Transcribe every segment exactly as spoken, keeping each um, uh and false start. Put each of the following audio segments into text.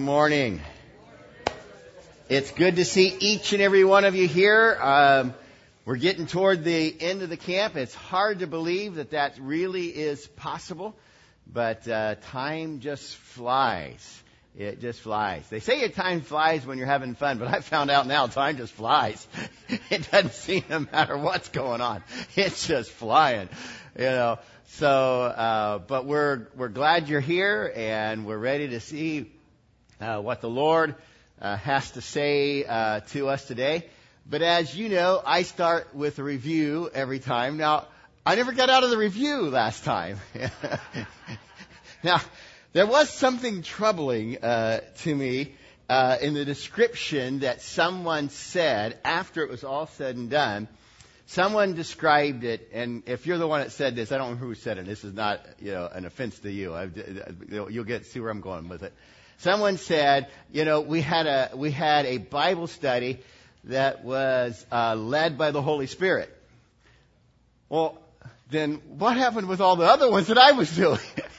morning. It's good to see each and every one of you here. Um, we're getting toward the end of the camp. It's hard to believe that that really is possible, but uh, time just flies. It just flies. They say your time flies when you're having fun, but I found out now time just flies. It doesn't seem no matter what's going on. It's just flying, you know. So, uh, but we're we're glad you're here, and we're ready to see uh, what the Lord uh, has to say uh, to us today. But as you know, I start with a review every time. Now, I never got out of the review last time. Now, there was something troubling uh, to me uh, in the description that someone said after it was all said and done. Someone described it, and if you're the one that said this, I don't know who said it. This is not, you know, an offense to you. I've, you'll get see where I'm going with it. Someone said, you know, we had a we had a Bible study that was uh, led by the Holy Spirit. Well, then what happened with all the other ones that I was doing?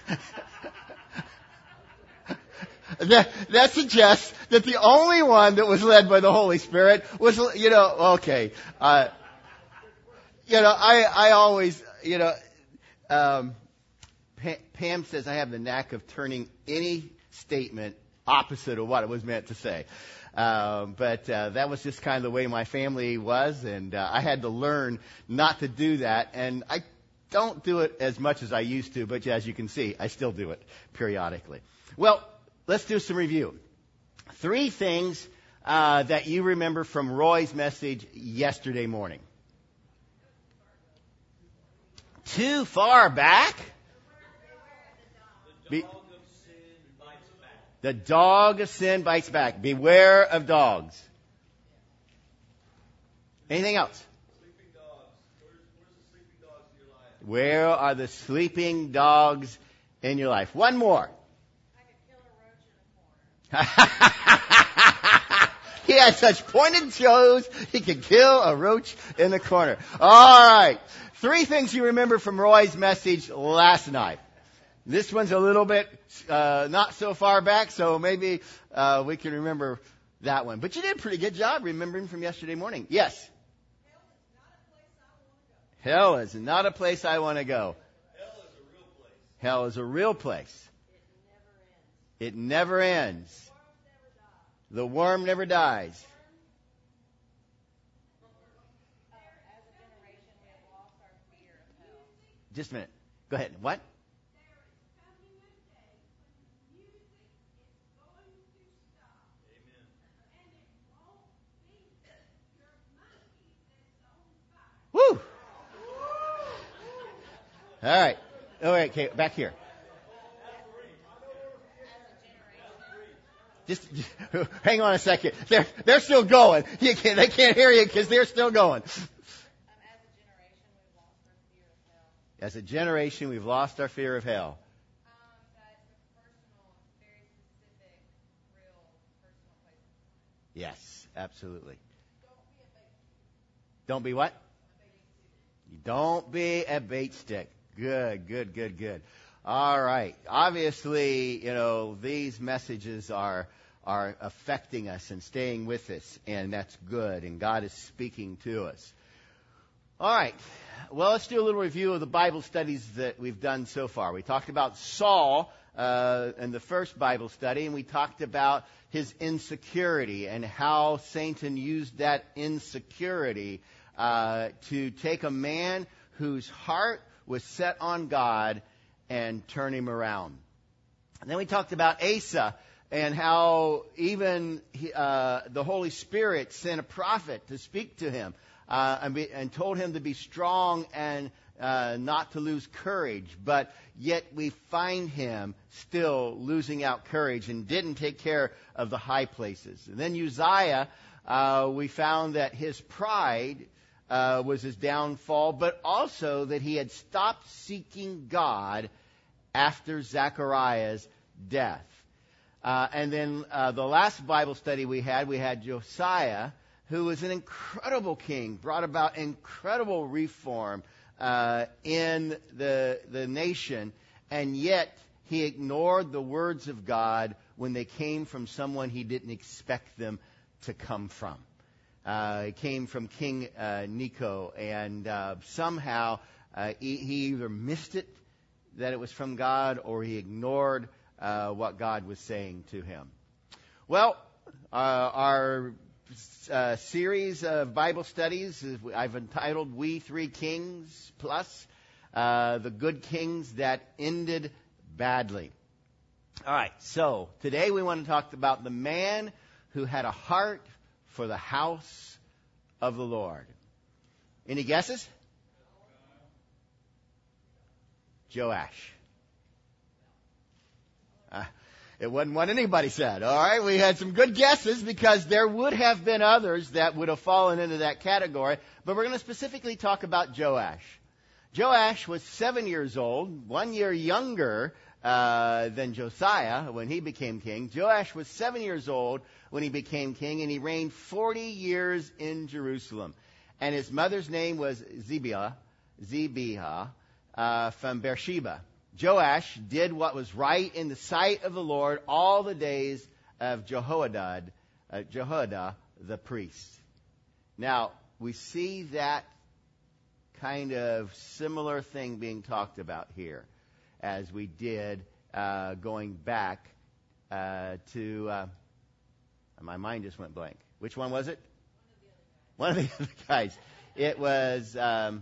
That, that suggests that the only one that was led by the Holy Spirit was, you know, okay. Uh, you know, I, I always, you know, um, Pam says I have the knack of turning any statement opposite of what it was meant to say. Um, but uh, that was just kind of the way my family was, and uh, I had to learn not to do that. And I don't do it as much as I used to, but as you can see, I still do it periodically. Well, let's do some review. Three things uh, that you remember from Roy's message yesterday morning. Too far back? Be- the dog of sin bites back. Beware of dogs. Anything else? Sleeping dogs. Where's, where's the sleeping dogs in your life? Where are the sleeping dogs in your life? One more. He had such pointed toes, he could kill a roach in the corner. All right. Three things you remember from Roy's message last night. This one's a little bit uh, not so far back, so maybe uh, we can remember that one. But you did a pretty good job remembering from yesterday morning. Yes? Hell is not a place I want to go. Hell is a real place. Hell is a real place. It never ends. The worm never dies. Just a minute. Go ahead. What? Woo! All right. All right. Okay. Back here. Just, just hang on a second. They're they're still going. You can't, they can't hear you because they're still going. As a generation, we've lost our fear of hell. Um, that's a personal, very specific, real, personal place. Yes, absolutely. Don't be Don't be a bait. what? A baiting suit. Don't be a bait stick. Good, good, good, good. All right. Obviously, you know, these messages are are affecting us and staying with us, and that's good, and God is speaking to us. All right. Well, let's do a little review of the Bible studies that we've done so far. We talked about Saul uh, in the first Bible study, and we talked about his insecurity and how Satan used that insecurity uh, to take a man whose heart was set on God and turn him around. And then we talked about Asa and how even he, uh, the Holy Spirit sent a prophet to speak to him uh, and, be, and told him to be strong and uh, not to lose courage. But yet we find him still losing out courage and didn't take care of the high places. And then Uzziah, uh, we found that his pride Uh, was his downfall, but also that he had stopped seeking God after Zechariah's death. Uh, and then uh, the last Bible study we had, we had Josiah, who was an incredible king, brought about incredible reform uh, in the the nation, and yet he ignored the words of God when they came from someone he didn't expect them to come from. Uh, it came from King uh, Necho, and uh, somehow uh, he, he either missed it, that it was from God, or he ignored uh, what God was saying to him. Well, uh, our uh, series of Bible studies, is, I've entitled We Three Kings Plus, uh, the good kings that ended badly. All right, so today we want to talk about the man who had a heart for the house of the Lord. Any guesses? Joash. Uh, it wasn't what anybody said. All right, we had some good guesses because there would have been others that would have fallen into that category. But we're going to specifically talk about Joash. Joash was seven years old, one year younger uh, than Josiah when he became king. Joash was seven years old when he became king, and he reigned forty years in Jerusalem. And his mother's name was Zibiah, Zibiah uh, from Beersheba. Joash did what was right in the sight of the Lord all the days of Jehoiada, uh, Jehoiada the priest. Now, we see that kind of similar thing being talked about here as we did uh, going back uh, to... Uh, my mind just went blank. Which one was it? One of the other guys. It was um,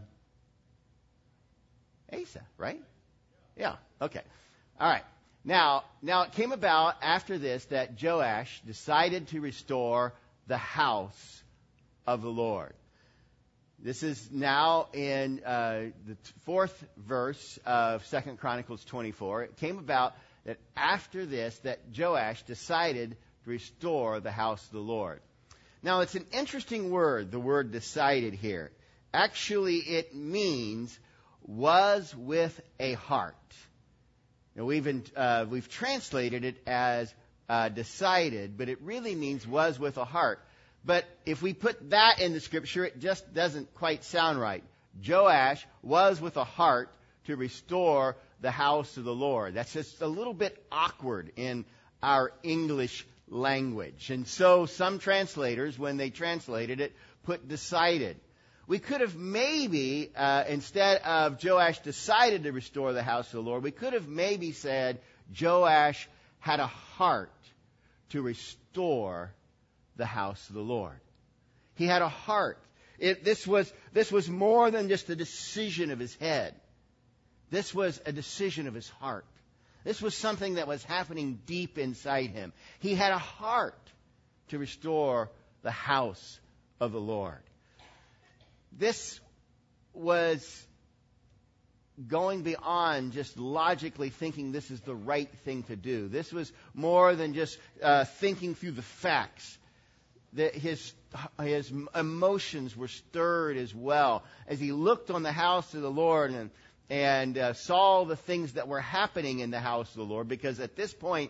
Asa, right? Yeah, okay. All right. Now, now it came about after this that Joash decided to restore the house of the Lord. This is now in uh, the fourth verse of Second Chronicles twenty-four. It came about that after this that Joash decided to restore the house of the Lord. Now, it's an interesting word, the word decided here. Actually, it means was with a heart. Now, we've, in, uh, we've translated it as uh, decided, but it really means was with a heart. But if we put that in the scripture, it just doesn't quite sound right. Joash was with a heart to restore the house of the Lord. That's just a little bit awkward in our English language. And so some translators, when they translated it, put decided. We could have maybe, uh, instead of Joash decided to restore the house of the Lord, we could have maybe said Joash had a heart to restore the house of the Lord. He had a heart. It, this was, this was more than just a decision of his head. This was a decision of his heart. This was something that was happening deep inside him. He had a heart to restore the house of the Lord. This was going beyond just logically thinking this is the right thing to do. This was more than just uh, thinking through the facts. That his, his emotions were stirred as well as he looked on the house of the Lord and and uh, saw the things that were happening in the house of the Lord, because at this point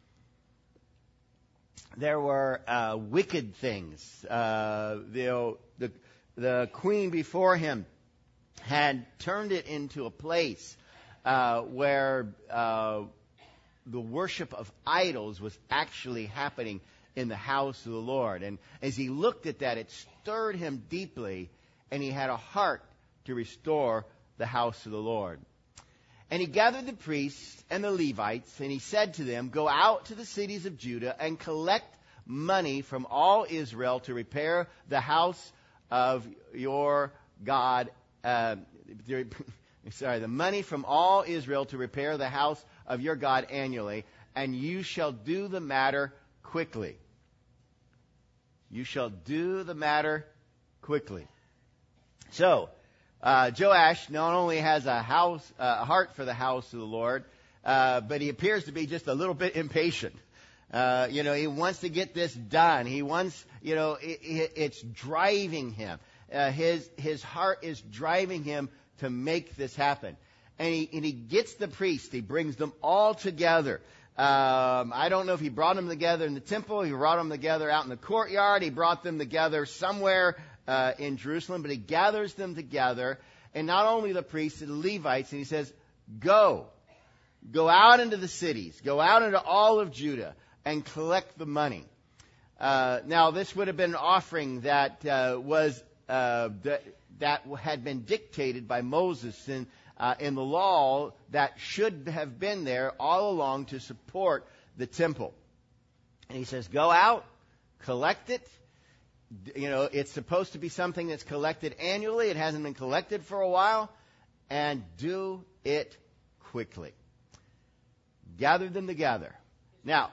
there were uh, wicked things. Uh, the, the the queen before him had turned it into a place uh, where uh, the worship of idols was actually happening in the house of the Lord. And as he looked at that, it stirred him deeply, and he had a heart to restore the house of the Lord. And he gathered the priests and the Levites, and he said to them, "Go out to the cities of Judah and collect money from all Israel to repair the house of your God." Uh, sorry, the money from all Israel to repair the house of your God annually, and you shall do the matter quickly. You shall do the matter quickly. So, Uh, Joash not only has a house, uh, a heart for the house of the Lord, uh, but he appears to be just a little bit impatient. Uh, you know, he wants to get this done. He wants, you know, it, it, it's driving him. Uh, his his heart is driving him to make this happen. And he and he gets the priests. He brings them all together. Um, I don't know if he brought them together in the temple. He brought them together out in the courtyard. He brought them together somewhere uh, in Jerusalem. But he gathers them together, and not only the priests and the Levites. And he says, "Go, go out into the cities. Go out into all of Judah. and collect the money. Uh, now, this would have been an offering that uh, was uh, that, that had been dictated by Moses in, uh, in the law that should have been there all along to support the temple. And he says, go out, collect it. You know, it's supposed to be something that's collected annually. It hasn't been collected for a while. And do it quickly. Gather them together. Now,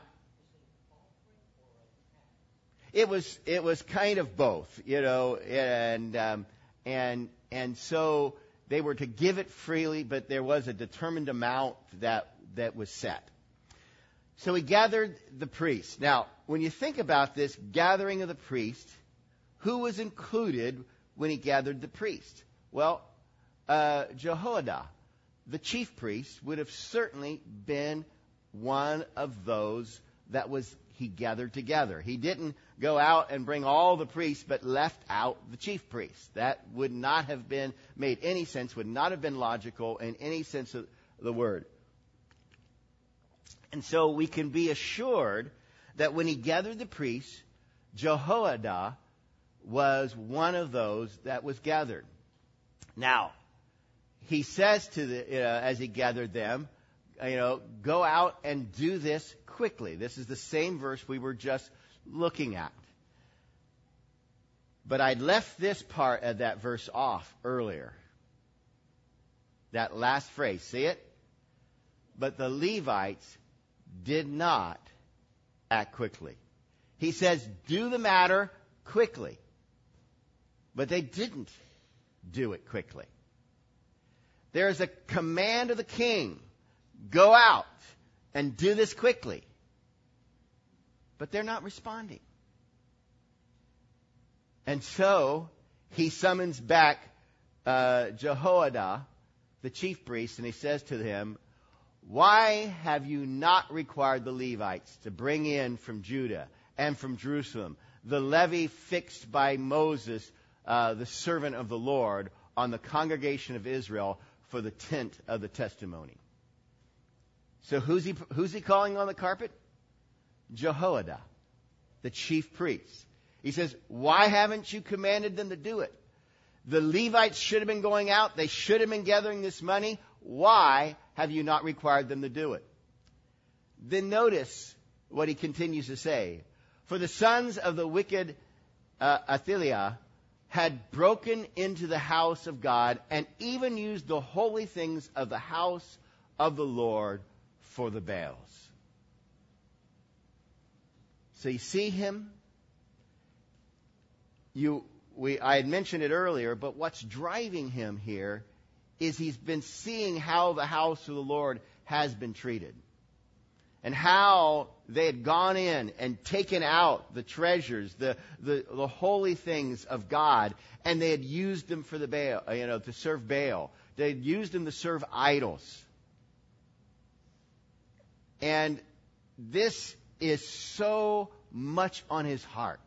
it was it was kind of both, you know, and um, and and so they were to give it freely, but there was a determined amount that that was set. So he gathered the priests. Now, when you think about this gathering of the priests, who was included when he gathered the priests? Well, uh, Jehoiada, the chief priest, would have certainly been one of those that was he gathered together. He didn't go out and bring all the priests, but left out the chief priest. That would not have been made any sense, would not have been logical in any sense of the word. And so we can be assured that when he gathered the priests, Jehoiada was one of those that was gathered. Now, he says to the, uh, as he gathered them, you know, go out and do this quickly. This is the same verse we were just looking at. But I left this part of that verse off earlier. That last phrase, see it? But the Levites did not act quickly. He says, do the matter quickly. But they didn't do it quickly. There's a command of the king. Go out and do this quickly. But they're not responding. And so he summons back uh, Jehoiada, the chief priest, and he says to him, why have you not required the Levites to bring in from Judah and from Jerusalem the levy fixed by Moses, uh, the servant of the Lord, on the congregation of Israel for the tent of the testimony? So who's he, who's he calling on the carpet? Jehoiada, the chief priest. He says, why haven't you commanded them to do it? The Levites should have been going out. They should have been gathering this money. Why have you not required them to do it? Then notice what he continues to say. For the sons of the wicked uh, Athaliah had broken into the house of God and even used the holy things of the house of the Lord for the Baals. So you see him? You, we, I had mentioned it earlier, but what's driving him here is he's been seeing how the house of the Lord has been treated. And how they had gone in and taken out the treasures, the, the, the holy things of God, and they had used them for the Baal, you know, to serve Baal. They had used them to serve idols. And this is so much on his heart.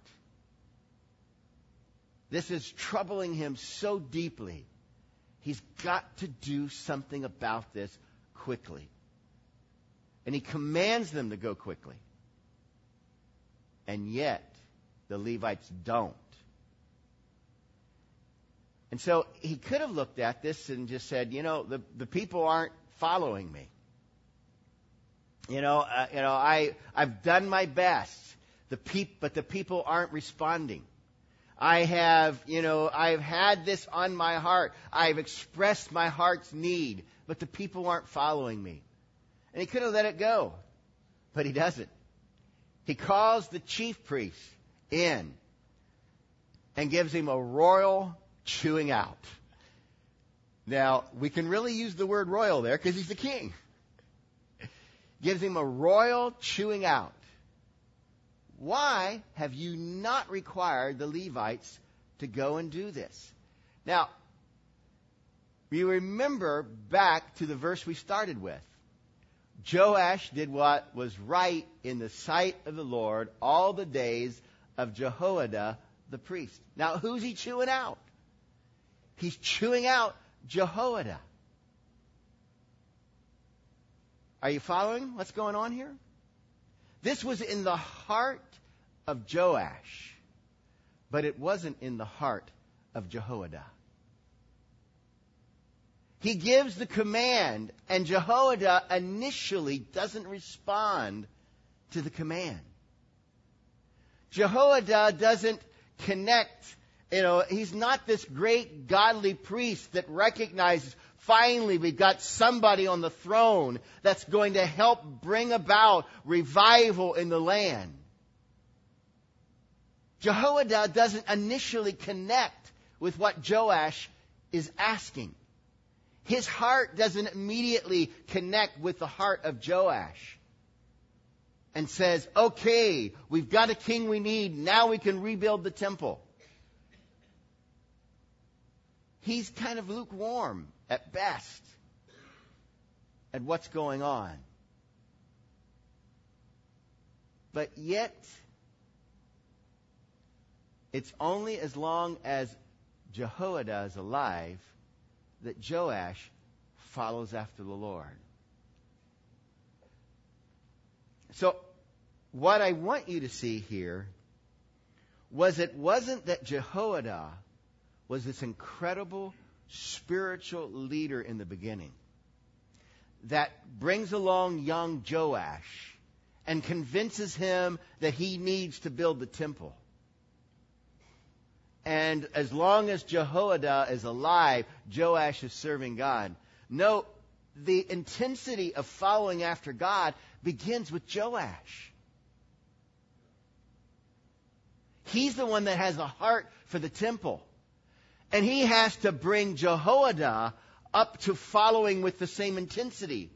This is troubling him so deeply. He's got to do something about this quickly. And he commands them to go quickly. And yet, the Levites don't. And so he could have looked at this and just said, you know, the, the people aren't following me. You know, uh, you know, I, I've done my best, the peop, but the people aren't responding. I have, you know, I've had this on my heart. I've expressed my heart's need, but the people aren't following me. And he could have let it go, but he doesn't. He calls the chief priest in and gives him a royal chewing out. Now, we can really use the word royal there because he's the king. Gives him a royal chewing out. Why have you not required the Levites to go and do this? Now, you remember back to the verse we started with. Joash did what was right in the sight of the Lord all the days of Jehoiada the priest. Now, who's he chewing out? He's chewing out Jehoiada. Are you following what's going on here? This was in the heart of Joash, but it wasn't in the heart of Jehoiada. He gives the command, and Jehoiada initially doesn't respond to the command. Jehoiada doesn't connect. You know, he's not this great godly priest that recognizes, finally, we've got somebody on the throne that's going to help bring about revival in the land. Jehoiada doesn't initially connect with what Joash is asking. His heart doesn't immediately connect with the heart of Joash and says, okay, we've got a king we need. Now we can rebuild the temple. He's kind of lukewarm at best at what's going on. But yet, it's only as long as Jehoiada is alive that Joash follows after the Lord. So, what I want you to see here was it wasn't that Jehoiada was this incredible spiritual leader in the beginning that brings along young Joash and convinces him that he needs to build the temple. And as long as Jehoiada is alive, Joash is serving God. No, the intensity of following after God begins with Joash. He's the one that has a heart for the temple. And he has to bring Jehoiada up to following with the same intensity.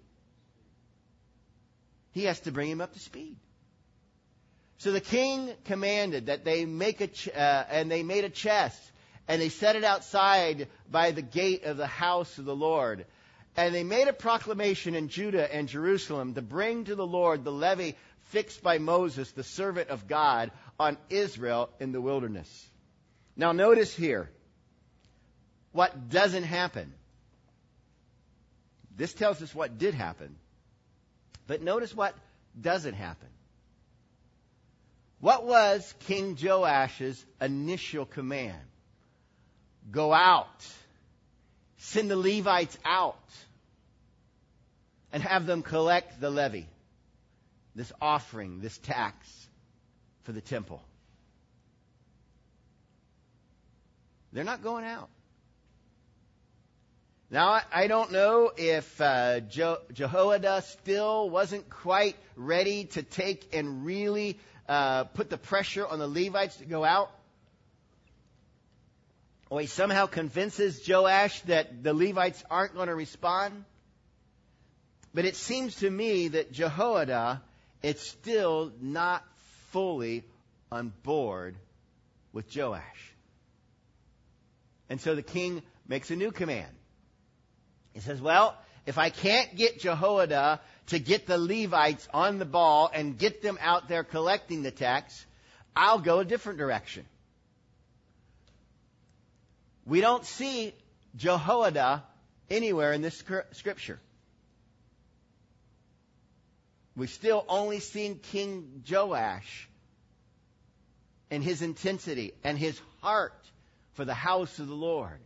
He has to bring him up to speed. So the king commanded that they make a ch- uh, and they made a chest, and they set it outside by the gate of the house of the Lord. And they made a proclamation in Judah and Jerusalem to bring to the Lord the levy fixed by Moses, the servant of God, on Israel in the wilderness. Now notice here what doesn't happen. This tells us what did happen. But notice what doesn't happen. What was King Joash's initial command? Go out. Send the Levites out. And have them collect the levy. This offering, this tax for the temple. They're not going out. Now, I, I don't know if uh, Je- Jehoiada still wasn't quite ready to take and really uh, put the pressure on the Levites to go out. Or he somehow convinces Joash that the Levites aren't going to respond. But it seems to me that Jehoiada is still not fully on board with Joash. And so the king makes a new command. He says, well, if I can't get Jehoiada to get the Levites on the ball and get them out there collecting the tax, I'll go a different direction. We don't see Jehoiada anywhere in this scripture. We've still only seen King Joash and his intensity and his heart for the house of the Lord.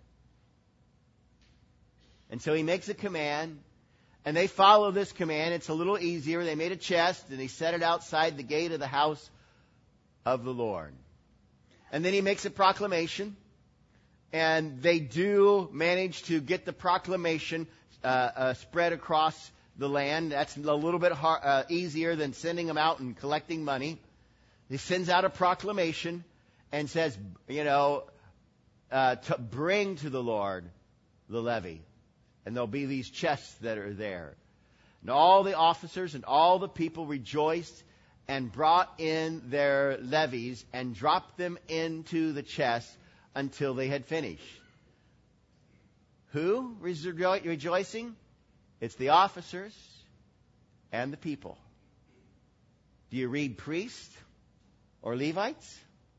And so he makes a command, and they follow this command. It's a little easier. They made a chest, and they set it outside the gate of the house of the Lord. And then he makes a proclamation, and they do manage to get the proclamation uh, uh, spread across the land. That's a little bit hard, uh, easier than sending them out and collecting money. He sends out a proclamation and says, you know, uh, to bring to the Lord the levy. And there'll be these chests that are there. And all the officers and all the people rejoiced and brought in their levies and dropped them into the chests until they had finished. Who is rejo- rejoicing? It's the officers and the people. Do you read priests or Levites?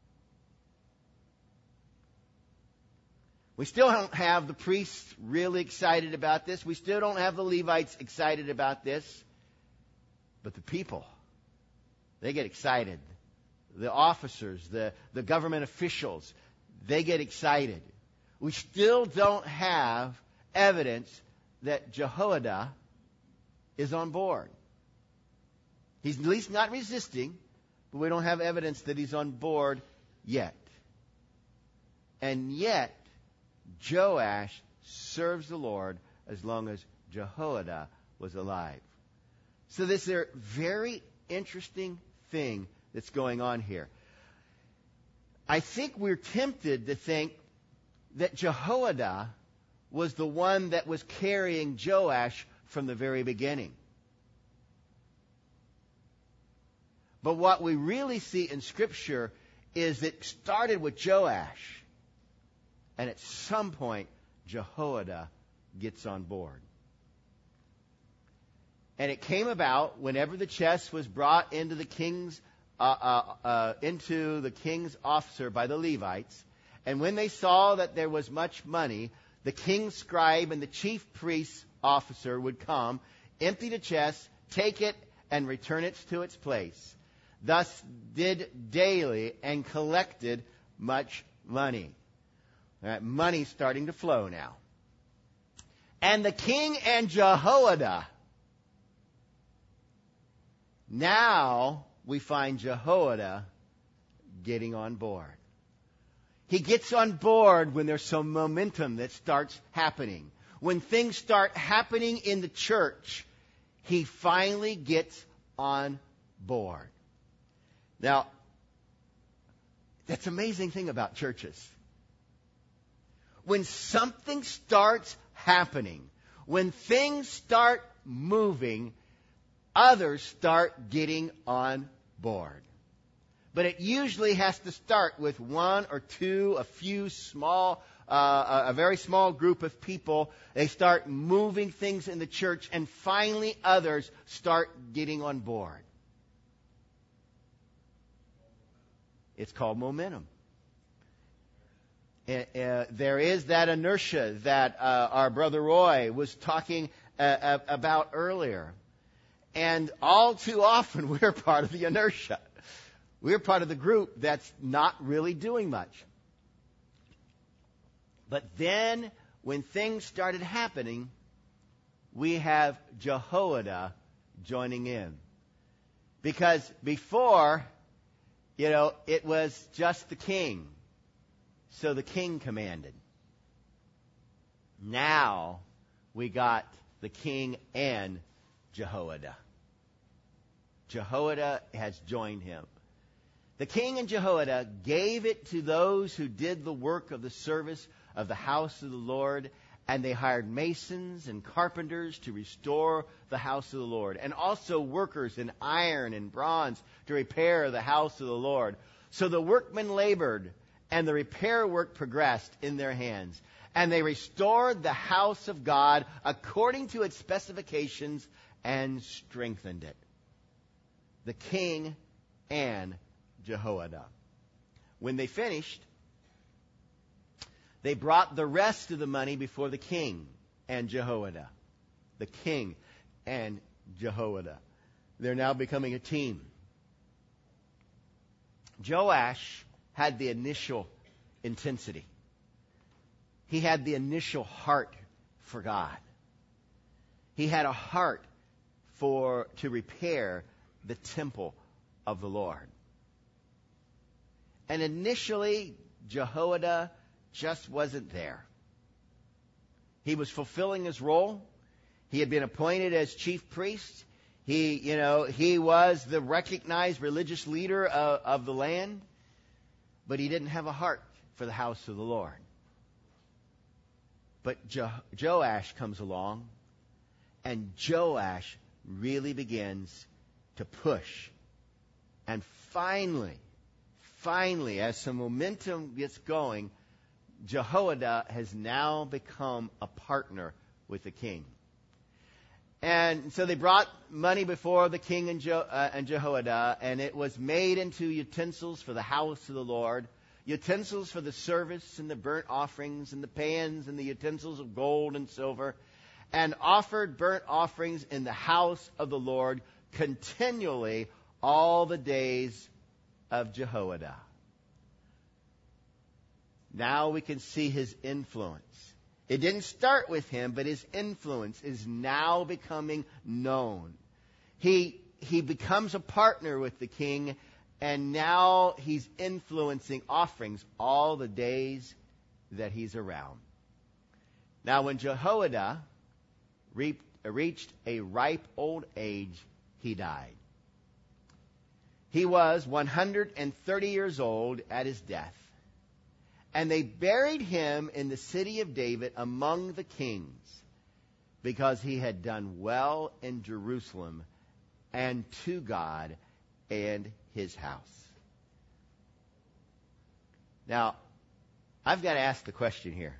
We still don't have the priests really excited about this. We still don't have the Levites excited about this. But the people, They get excited. The officers, the, the government officials, they get excited. We still don't have evidence that Jehoiada is on board. He's at least not resisting, but we don't have evidence that he's on board yet. And yet, Joash serves the Lord as long as Jehoiada was alive. So this is a very interesting thing that's going on here. I think we're tempted to think that Jehoiada was the one that was carrying Joash from the very beginning. But what we really see in Scripture is it started with Joash, and at some point, Jehoiada gets on board. And it came about whenever the chest was brought into the king's uh, uh, uh, into the king's officer by the Levites, and when they saw that there was much money, the king's scribe and the chief priest's officer would come, empty the chest, take it, and return it to its place. Thus did daily and collected much money. All right, money's starting to flow now. And the king and Jehoiada. Now we find Jehoiada getting on board. He gets on board when there's some momentum that starts happening. When things start happening in the church, he finally gets on board. Now, that's the amazing thing about churches. When something starts happening, when things start moving, others start getting on board. But it usually has to start with one or two, a few small, uh, a very small group of people. They start moving things in the church, and finally others start getting on board. It's called momentum. Uh, uh, there is that inertia that uh, our brother Roy was talking uh, about earlier. And all too often, we're part of the inertia. We're part of the group that's not really doing much. But then, when things started happening, we have Jehoiada joining in. Because before, you know, it was just the king. So the king commanded. Now, we got the king and Jehoiada. Jehoiada has joined him. The king and Jehoiada gave it to those who did the work of the service of the house of the Lord, and they hired masons and carpenters to restore the house of the Lord, and also workers in iron and bronze to repair the house of the Lord. So the workmen labored, and the repair work progressed in their hands, and they restored the house of God according to its specifications and strengthened it. The king and Jehoiada. When they finished, they brought the rest of the money before the king and Jehoiada. The king and Jehoiada. They're now becoming a team. Joash had the initial intensity. He had the initial heart for God. He had a heart for to repair the temple of the Lord. And initially, Jehoiada just wasn't there. He was fulfilling his role. He had been appointed as chief priest. He, you know, he was the recognized religious leader of, of the land. But he didn't have a heart for the house of the Lord. But jo- Joash comes along, and Joash really begins to push. And finally, finally, as some momentum gets going, Jehoiada has now become a partner with the king. And so they brought money before the king and, Je- uh, and Jehoiada, and it was made into utensils for the house of the Lord, utensils for the service and the burnt offerings and the pans and the utensils of gold and silver, and offered burnt offerings in the house of the Lord continually all the days of Jehoiada. Now we can see his influence. It didn't start with him, but his influence is now becoming known. He, he becomes a partner with the king, and now he's influencing offerings all the days that he's around. Now, when Jehoiada reaped, reached a ripe old age, he died. He was one hundred thirty years old at his death. And they buried him in the city of David among the kings, because he had done well in Jerusalem and to God and his house. Now, I've got to ask the question here.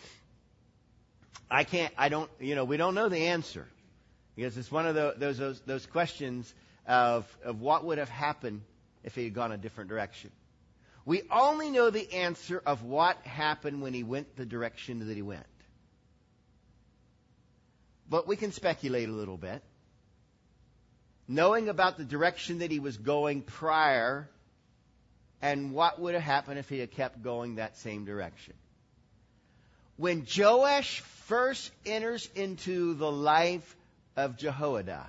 I can't, I don't, you know, we don't know the answer, because it's one of the, those, those, those questions of, of what would have happened if he had gone a different direction. We only know the answer of what happened when he went the direction that he went. But we can speculate a little bit. Knowing about the direction that he was going prior, and what would have happened if he had kept going that same direction. When Joash first enters into the life of Jehoiada,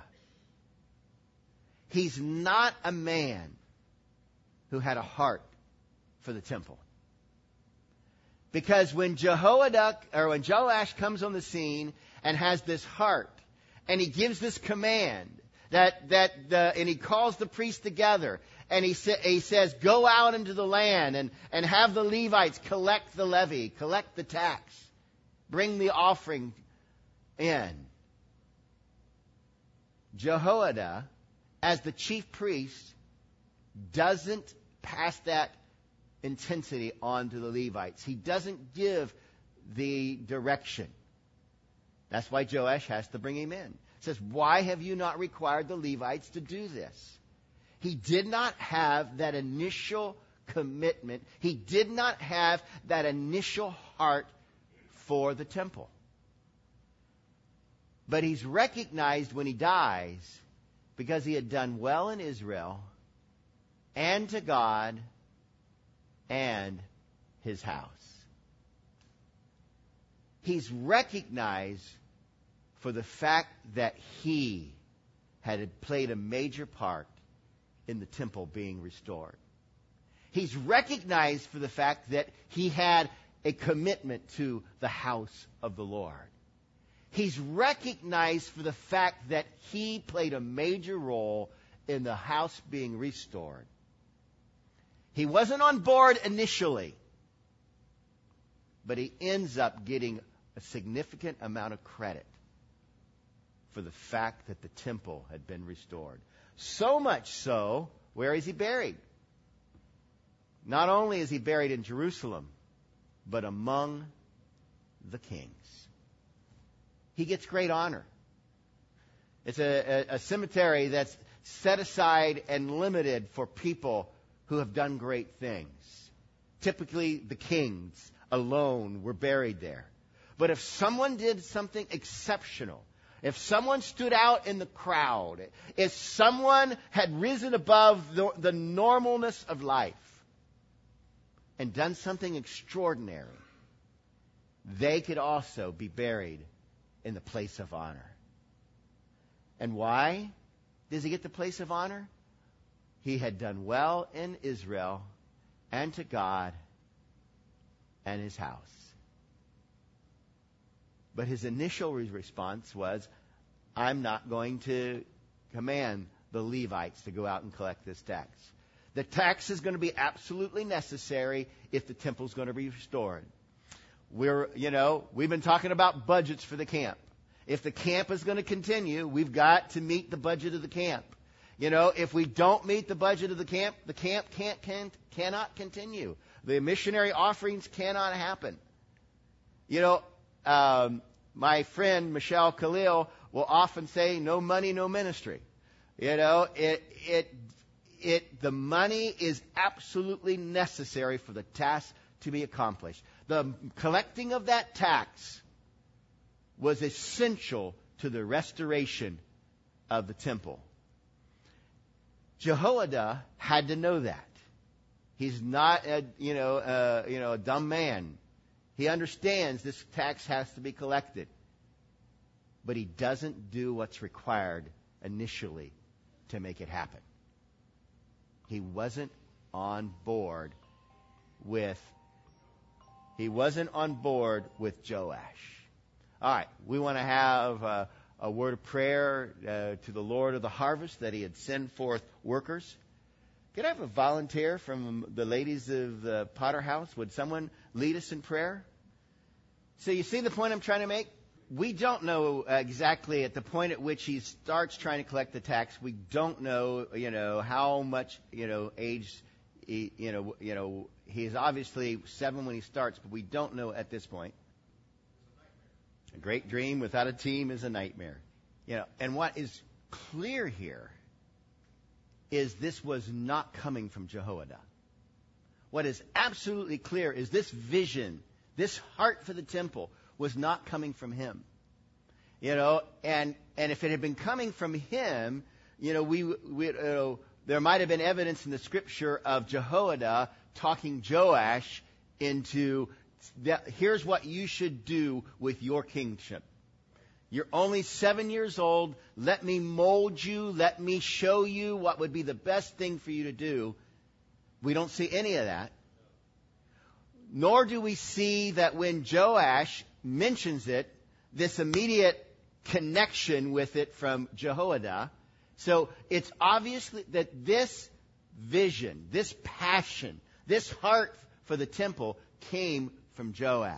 he's not a man who had a heart for the temple. Because when Jehoiada, or when Joash comes on the scene and has this heart, and he gives this command, that, that the, and he calls the priests together, and he, sa- he says, go out into the land and, and have the Levites collect the levy, collect the tax, bring the offering in. Jehoiada, as the chief priest, doesn't pass that intensity on to the Levites. He doesn't give the direction. That's why Joash has to bring him in. It says, why have you not required the Levites to do this? He did not have that initial commitment. He did not have that initial heart for the temple. But he's recognized when he dies, because he had done well in Israel and to God and his house. He's recognized for the fact that he had played a major part in the temple being restored. He's recognized for the fact that he had a commitment to the house of the Lord. He's recognized for the fact that he played a major role in the house being restored. He wasn't on board initially, but he ends up getting a significant amount of credit for the fact that the temple had been restored. So much so, where is he buried? Not only is he buried in Jerusalem, but among the kings. He gets great honor. It's a, a, a cemetery that's set aside and limited for people who have done great things. Typically, the kings alone were buried there. But if someone did something exceptional, if someone stood out in the crowd, if someone had risen above the, the normalness of life and done something extraordinary, they could also be buried in the place of honor. And why does he get the place of honor? He had done well in Israel and to God and his house. But his initial response was, I'm not going to command the Levites to go out and collect this tax. The tax is going to be absolutely necessary if the temple is going to be restored. We're, you know, we've been talking about budgets for the camp. If the camp is going to continue, we've got to meet the budget of the camp. You know, if we don't meet the budget of the camp, the camp can't, can, cannot continue. The missionary offerings cannot happen. You know, um, my friend Michelle Khalil will often say, no money, no ministry. You know, it, it, it, the money is absolutely necessary for the task to be accomplished. The collecting of that tax was essential to the restoration of the temple. Jehoiada had to know that. He's not a, you know, uh, you know, a dumb man. He understands this tax has to be collected. But he doesn't do what's required initially to make it happen. He wasn't on board with, he wasn't on board with Joash. All right, we want to have uh, a word of prayer uh, to the Lord of the harvest that he had sent forth workers. Could I have a volunteer from the ladies of the Potter House? Would someone lead us in prayer? So you see the point I'm trying to make? We don't know exactly at the point at which he starts trying to collect the tax. We don't know, you know, how much, you know, age, he, you know, you know, he's obviously seven when he starts, but we don't know at this point. A great dream without a team is a nightmare. You know, and what is clear here is this was not coming from Jehoiada. What is absolutely clear is this vision, this heart for the temple, was not coming from him. You know, and and if it had been coming from him, you know, we, we you know, there might have been evidence in the scripture of Jehoiada talking Joash into, that, here's what you should do with your kingship. You're only seven years old. Let me mold you. Let me show you what would be the best thing for you to do. We don't see any of that. Nor do we see that when Joash mentions it, this immediate connection with it from Jehoiada. So it's obvious that this vision, this passion, this heart for the temple came from Joash.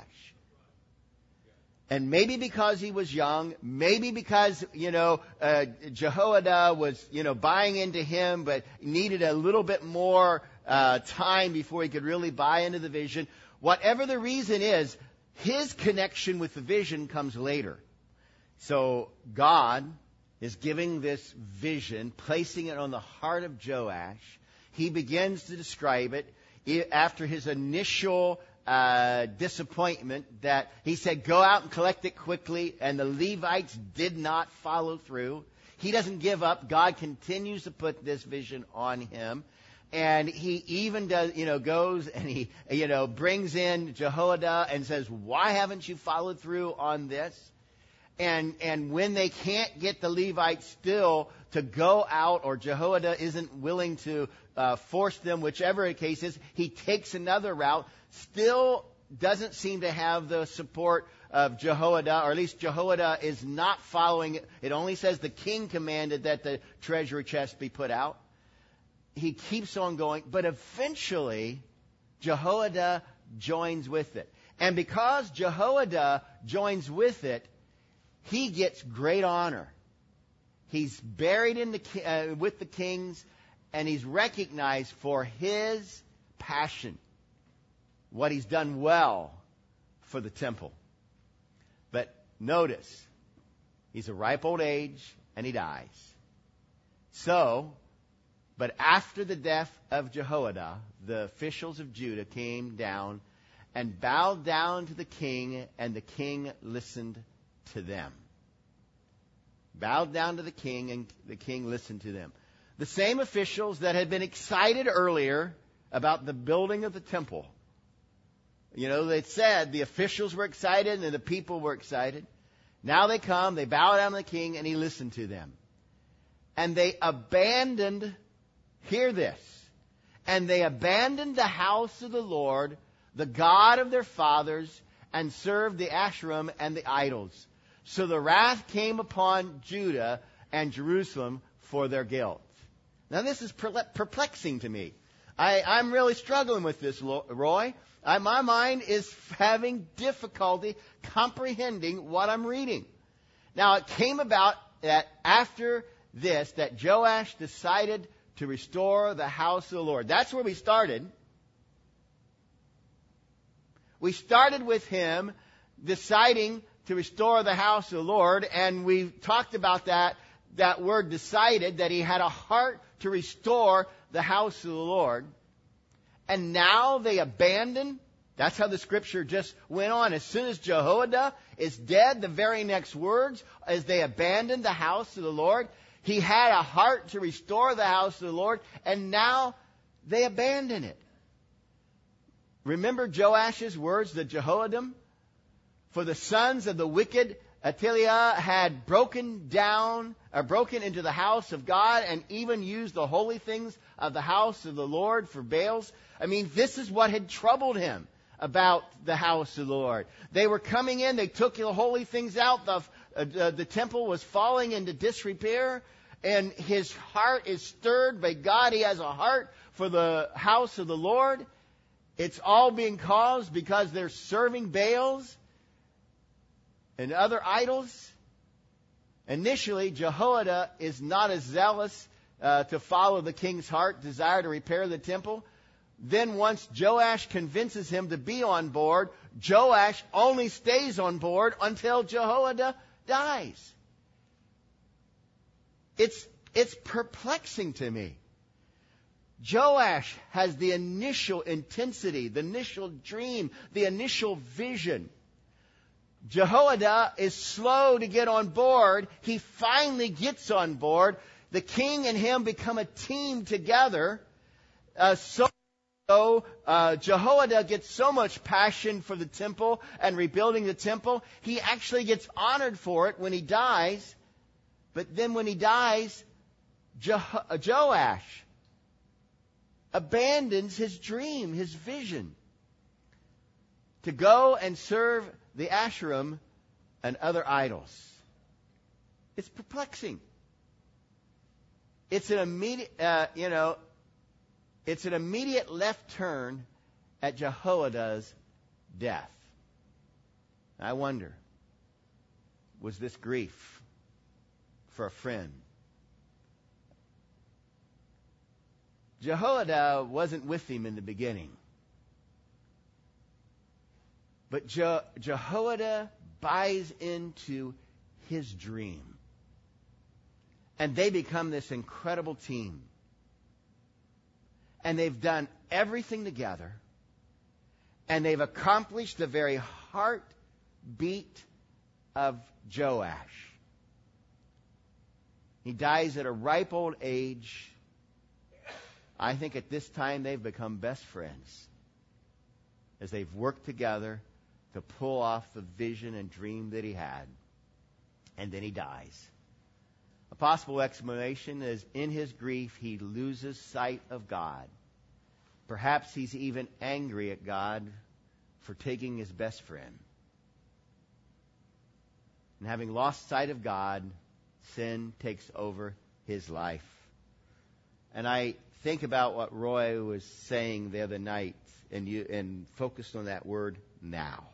And maybe because he was young, maybe because, you know, uh, Jehoiada was, you know, buying into him, but needed a little bit more uh, time before he could really buy into the vision. Whatever the reason is, his connection with the vision comes later. So God is giving this vision, placing it on the heart of Joash. He begins to describe it after his initial Uh, disappointment that he said, go out and collect it quickly, and the Levites did not follow through. He doesn't give up. God continues to put this vision on him. And he even does, you know, goes and he, you know, brings in Jehoiada and says, why haven't you followed through on this? And, and when they can't get the Levites still to go out, or Jehoiada isn't willing to uh, force them, whichever the case is, he takes another route. Still doesn't seem to have the support of Jehoiada, or at least Jehoiada is not following it. It only says the king commanded that the treasury chest be put out. He keeps on going, but eventually Jehoiada joins with it. And because Jehoiada joins with it, he gets great honor. He's buried in the, uh, with the kings, and he's recognized for his passion, what he's done well for the temple. But notice, he's a ripe old age, and he dies. So, but after the death of Jehoiada, the officials of Judah came down and bowed down to the king, and the king listened to them. Bowed down to the king, and the king listened to them. The same officials that had been excited earlier about the building of the temple. You know, they said the officials were excited and the people were excited. Now they come, they bow down to the king, and he listened to them. And they abandoned, hear this, and they abandoned the house of the Lord, the God of their fathers, and served the Asherim and the idols. So the wrath came upon Judah and Jerusalem for their guilt. Now this is perplexing to me. I, I'm really struggling with this, Roy. I, my mind is having difficulty comprehending what I'm reading. Now, it came about that after this, that Joash decided to restore the house of the Lord. That's where we started. We started with him deciding to restore the house of the Lord, and we talked about that, that word decided, that he had a heart to restore the house of the Lord. And now they abandon. That's how the scripture just went on. As soon as Jehoiada is dead, the very next words, as they abandoned the house of the Lord, He had a heart to restore the house of the Lord, and now they abandon it. Remember Joash's words to Jehoiakim? For the sons of the wicked Athaliah had broken down, or broken into the house of God, and even used the holy things of the house of the Lord for Baals. I mean, this is what had troubled him about the house of the Lord. They were coming in, they took the holy things out, the, uh, the temple was falling into disrepair, and his heart is stirred by God. He has a heart for the house of the Lord. It's all being caused because they're serving Baals and other idols. Initially, Jehoiada is not as zealous uh, to follow the king's heart, desire to repair the temple. Then once Joash convinces him to be on board, Joash only stays on board until Jehoiada dies. It's, it's perplexing to me. Joash has the initial intensity, the initial dream, the initial vision. Jehoiada is slow to get on board. He finally gets on board. The king and him become a team together. Uh, so So uh, Jehoiada gets so much passion for the temple and rebuilding the temple, he actually gets honored for it when he dies. But then when he dies, Jo- Joash abandons his dream, his vision, to go and serve the Asherim and other idols. It's perplexing. It's an immediate, uh, you know, It's an immediate left turn at Jehoiada's death. I wonder, was this grief for a friend? Jehoiada wasn't with him in the beginning. But Je- Jehoiada buys into his dream. And they become this incredible team. And they've done everything together. And they've accomplished the very heartbeat of Joash. He dies at a ripe old age. I think at this time they've become best friends as they've worked together to pull off the vision and dream that he had. And then he dies. A possible explanation is in his grief he loses sight of God. Perhaps he's even angry at God for taking his best friend. And having lost sight of God, sin takes over his life. And I think about what Roy was saying the other night, and you and focused on that word, now.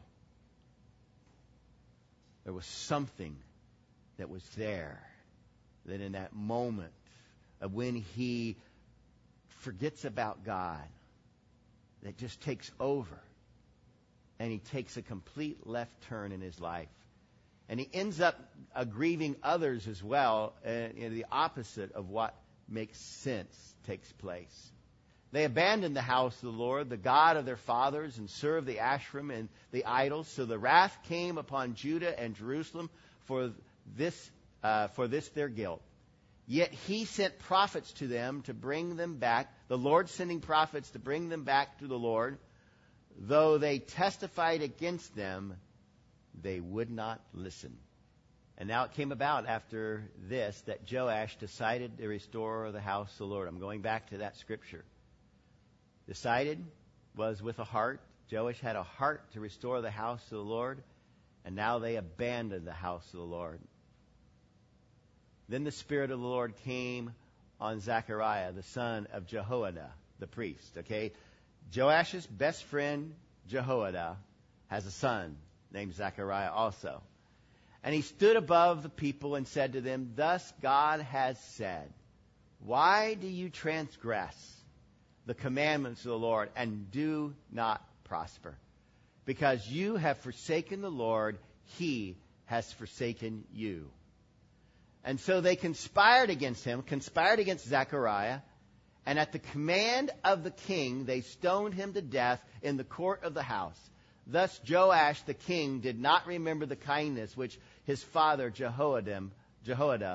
There was something that was there, that in that moment of when he forgets about God, that just takes over. And he takes a complete left turn in his life. And he ends up uh, grieving others as well, and you know, the opposite of what makes sense takes place. They abandoned the house of the Lord, the God of their fathers, and served the Asherim and the idols. So the wrath came upon Judah and Jerusalem for this, uh, for this their guilt. Yet he sent prophets to them to bring them back. The Lord sending prophets to bring them back to the Lord. Though they testified against them, they would not listen. And now it came about after this that Joash decided to restore the house of the Lord. I'm going back to that scripture. Decided was with a heart. Joash had a heart to restore the house of the Lord. And now they abandoned the house of the Lord. Then the Spirit of the Lord came on Zechariah, the son of Jehoiada, the priest. Okay, Joash's best friend, Jehoiada, has a son named Zechariah also. And he stood above the people and said to them, "Thus God has said, why do you transgress the commandments of the Lord and do not prosper? Because you have forsaken the Lord, he has forsaken you." And so they conspired against him, conspired against Zechariah, and at the command of the king, they stoned him to death in the court of the house. Thus Joash the king did not remember the kindness which his father Jehoiakim, Jehoiada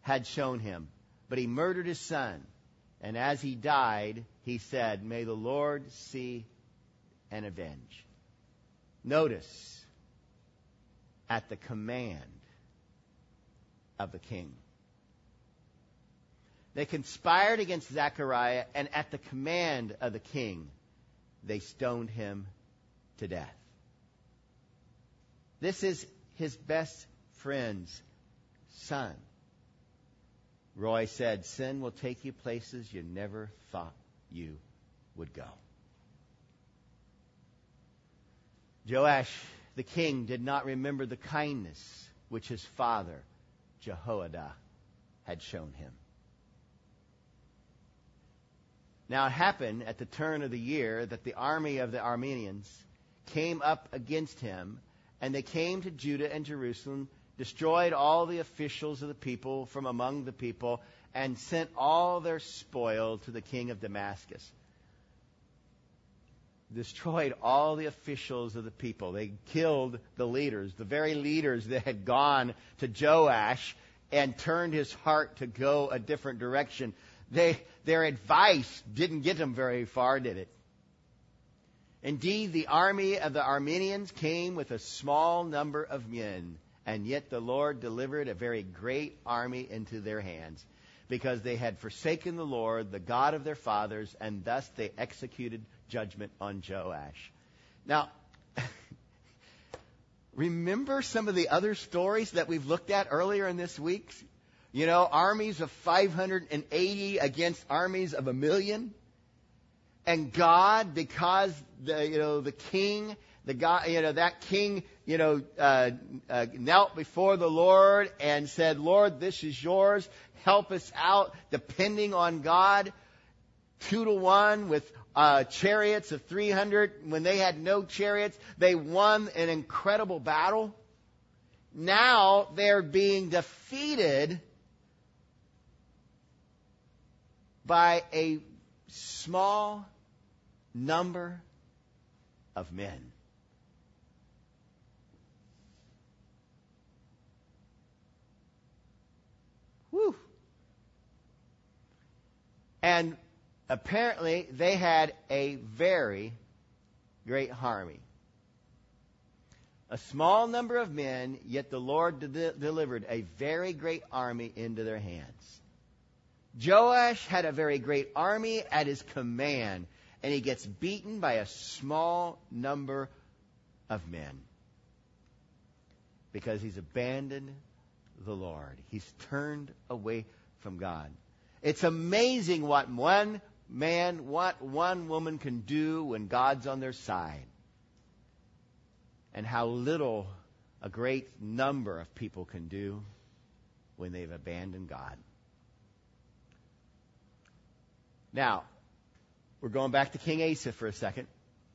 had shown him. But he murdered his son. And as he died, he said, may the Lord see and avenge. Notice, at the command of the king. They conspired against Zechariah, and at the command of the king, they stoned him to death. This is his best friend's son. Roy said, sin will take you places you never thought you would go. Joash, the king, did not remember the kindness which his father, Jehoiada, had shown him. Now it happened at the turn of the year that the army of the Arameans came up against him, and they came to Judah and Jerusalem, destroyed all the officials of the people from among the people, and sent all their spoil to the king of Damascus. Destroyed all the officials of the people. They killed the leaders, the very leaders that had gone to Joash and turned his heart to go a different direction. They, their advice didn't get them very far, did it? Indeed, the army of the Arameans came with a small number of men, and yet the Lord delivered a very great army into their hands, because they had forsaken the Lord, the God of their fathers, and thus they executed judgment on Joash. Now, remember some of the other stories that we've looked at earlier in this week? You know, armies of five hundred eighty against armies of a million. And God, because the, you know, the king, the God, you know, that king, you know, uh, uh, knelt before the Lord and said, Lord, this is yours. Help us out, depending on God. Two to one with uh, chariots of three hundred. When they had no chariots, they won an incredible battle. Now they're being defeated by a small number of men. Whew. And apparently they had a very great army. A small number of men, yet the Lord de- delivered a very great army into their hands. Joash had a very great army at his command, and he gets beaten by a small number of men because he's abandoned the Lord. He's turned away from God. It's amazing what one man, what one woman can do when God's on their side, and how little a great number of people can do when they've abandoned God. Now, we're going back to King Asa for a second.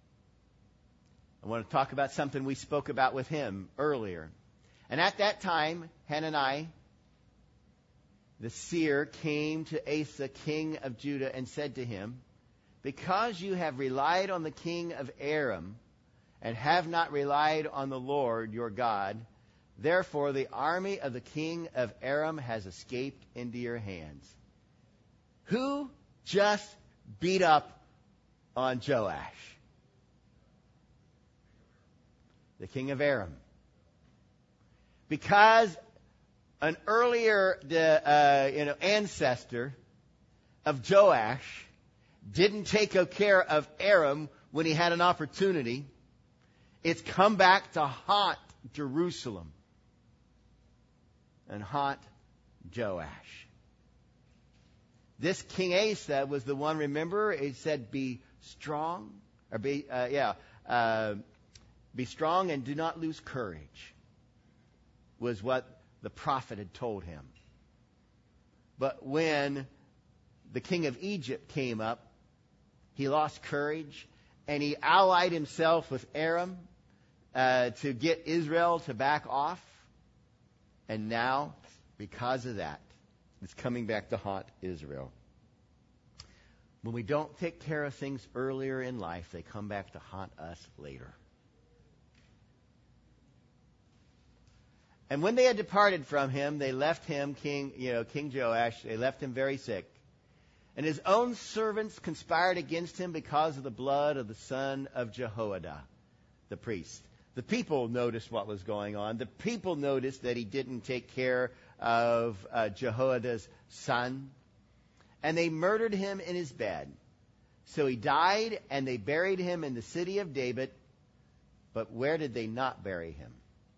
I want to talk about something we spoke about with him earlier. And at that time, Hanani, the seer, came to Asa, king of Judah, and said to him, because you have relied on the king of Aram and have not relied on the Lord your God, therefore the army of the king of Aram has escaped into your hands. Who just beat up on Joash? The king of Aram. Because an earlier uh, you know, ancestor of Joash didn't take care of Aram when he had an opportunity, it's come back to haunt Jerusalem and haunt Joash. This King Asa was the one, remember, it said, be strong, or be, uh, yeah, uh, be strong and do not lose courage, was what the prophet had told him. But when the king of Egypt came up, he lost courage, and he allied himself with Aram uh, to get Israel to back off. And now, because of that, it's coming back to haunt Israel. When we don't take care of things earlier in life, they come back to haunt us later. And when they had departed from him, they left him, King, you know, King Joash, they left him very sick. And his own servants conspired against him because of the blood of the son of Jehoiada, the priest. The people noticed what was going on. The people noticed that he didn't take care of uh, Jehoiada's son. And they murdered him in his bed. So he died, and they buried him in the city of David. But where did they not bury him?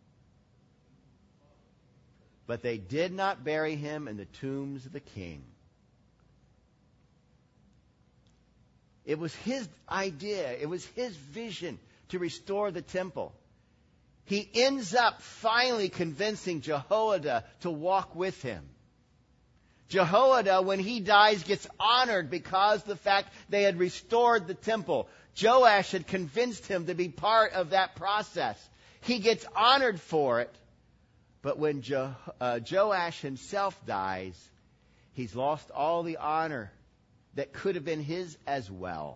But they did not bury him in the tombs of the king. It was his idea. It was his vision to restore the temple. He ends up finally convincing Jehoiada to walk with him. Jehoiada, when he dies, gets honored because of the fact they had restored the temple. Joash had convinced him to be part of that process. He gets honored for it. But when jo- uh, Joash himself dies, he's lost all the honor that could have been his as well,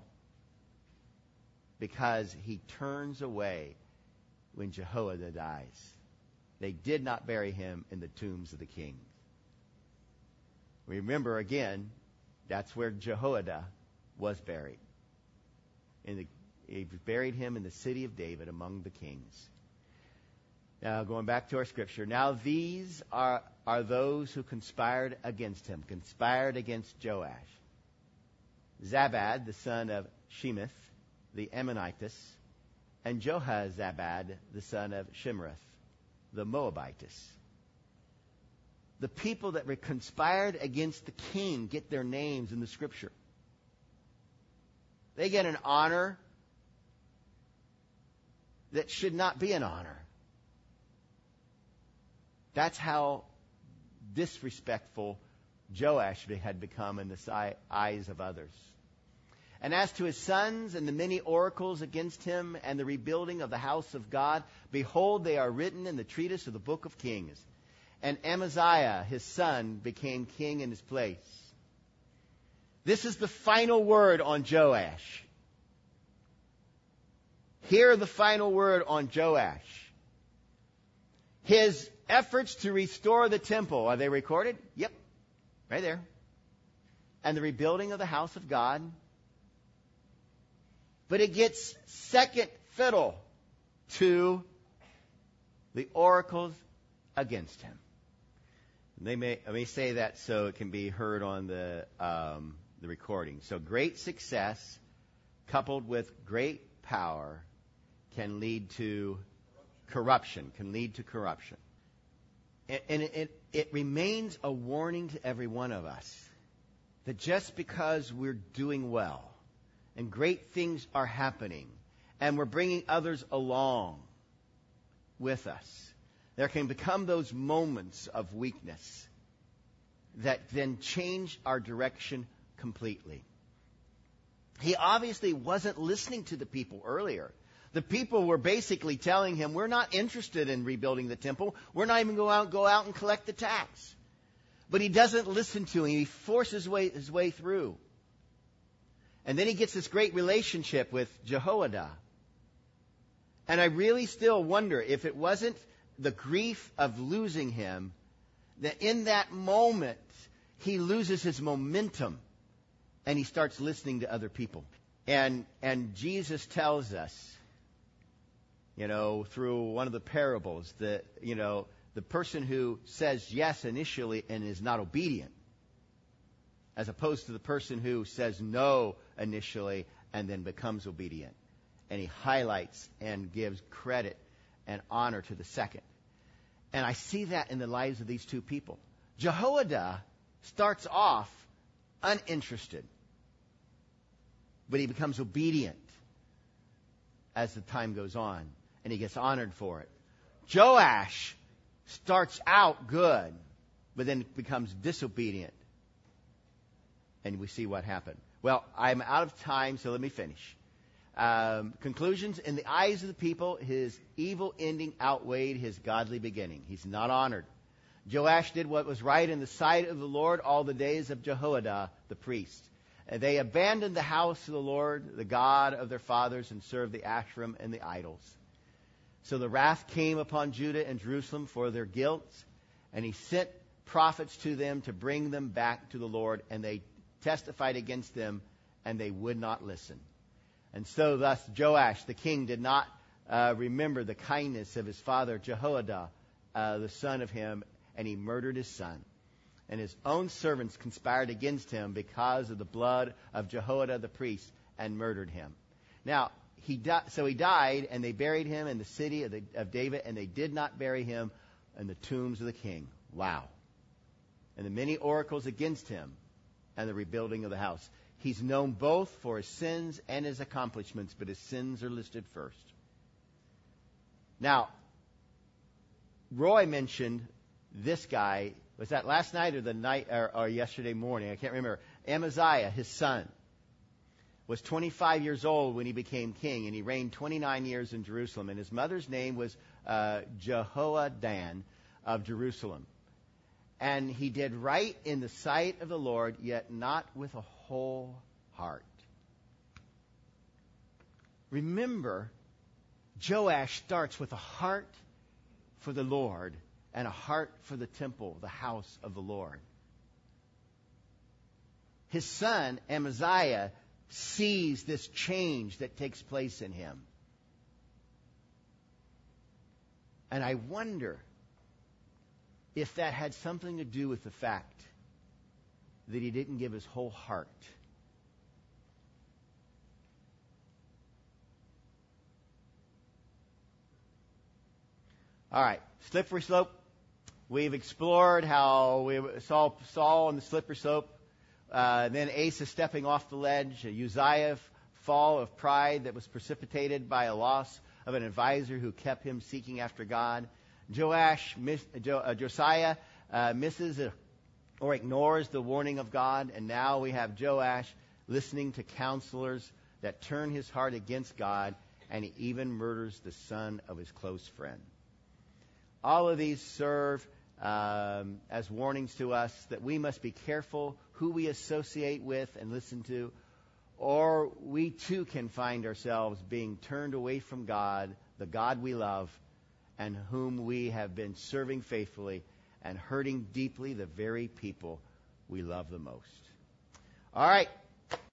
because he turns away when Jehoiada dies. They did not bury him in the tombs of the kings. Remember again, that's where Jehoiada was buried. In the, he buried him in the city of David among the kings. Now, going back to our scripture. Now, these are, are those who conspired against him, conspired against Joash. Zabad, the son of Shemuth, the Ammonitess, and Jehozabad, the son of Shimrath, the Moabitess. The people that were conspired against the king get their names in the scripture. They get an honor that should not be an honor. That's how disrespectful Joash had become in the eyes of others. And as to his sons and the many oracles against him and the rebuilding of the house of God, behold, they are written in the treatise of the book of Kings. And Amaziah, his son, became king in his place. This is the final word on Joash. Hear the final word on Joash. His efforts to restore the temple, are they recorded? Yep, right there. And the rebuilding of the house of God. But it gets second fiddle to the oracles against him. And they may, I may say that so it can be heard on the um, the recording. So great success coupled with great power can lead to corruption, can lead to corruption. And, and it, it, it remains a warning to every one of us that just because we're doing well and great things are happening and we're bringing others along with us, there can become those moments of weakness that then change our direction completely. He obviously wasn't listening to the people earlier. The people were basically telling him, we're not interested in rebuilding the temple. We're not even going to go out and collect the tax. But he doesn't listen to him. He forces his way, his way through. And then he gets this great relationship with Jehoiada. And I really still wonder if it wasn't the grief of losing him, that in that moment he loses his momentum and he starts listening to other people. And and Jesus tells us, you know, through one of the parables, that, you know, the person who says yes initially and is not obedient, as opposed to the person who says no initially and then becomes obedient. And he highlights and gives credit and honor to the second. And I see that in the lives of these two people. Jehoiada starts off uninterested, but he becomes obedient as the time goes on, and he gets honored for it. Joash starts out good, but then becomes disobedient, and we see what happened. Well, I'm out of time, so let me finish. Um, conclusions. In the eyes of the people, his evil ending outweighed his godly beginning. He's not honored. Joash did what was right in the sight of the Lord all the days of Jehoiada the priest. And they abandoned the house of the Lord, the God of their fathers, and served the Asherim and the idols. So the wrath came upon Judah and Jerusalem for their guilt, and he sent prophets to them to bring them back to the Lord, and they testified against them, and they would not listen. And so thus Joash the king did not uh, remember the kindness of his father Jehoiada, uh, the son of him, and he murdered his son. And his own servants conspired against him because of the blood of Jehoiada the priest, and murdered him. Now, he di- so he died, and they buried him in the city of, the, of David, and they did not bury him in the tombs of the king. Wow. And the many oracles against him, and the rebuilding of the house. He's known both for his sins and his accomplishments, but his sins are listed first. Now, Roy mentioned this guy. Was that last night or the night or, or yesterday morning? I can't remember. Amaziah, his son, was twenty-five years old when he became king, and he reigned twenty-nine years in Jerusalem. And his mother's name was uh, Jehoadan of Jerusalem. And he did right in the sight of the Lord, yet not with a whole heart. Remember, Joash starts with a heart for the Lord and a heart for the temple, the house of the Lord. His son, Amaziah, sees this change that takes place in him. And I wonder if that had something to do with the fact that he didn't give his whole heart. All right, slippery slope. We've explored how we saw Saul on the slippery slope, uh, then Asa stepping off the ledge, a Uzziah fall of pride that was precipitated by a loss of an advisor who kept him seeking after God. Joash, miss, jo, uh, Josiah uh, misses uh, or ignores the warning of God, and now we have Joash listening to counselors that turn his heart against God, and he even murders the son of his close friend. All of these serve um, as warnings to us that we must be careful who we associate with and listen to, or we too can find ourselves being turned away from God, the God we love, and whom we have been serving faithfully, and hurting deeply the very people we love the most. All right.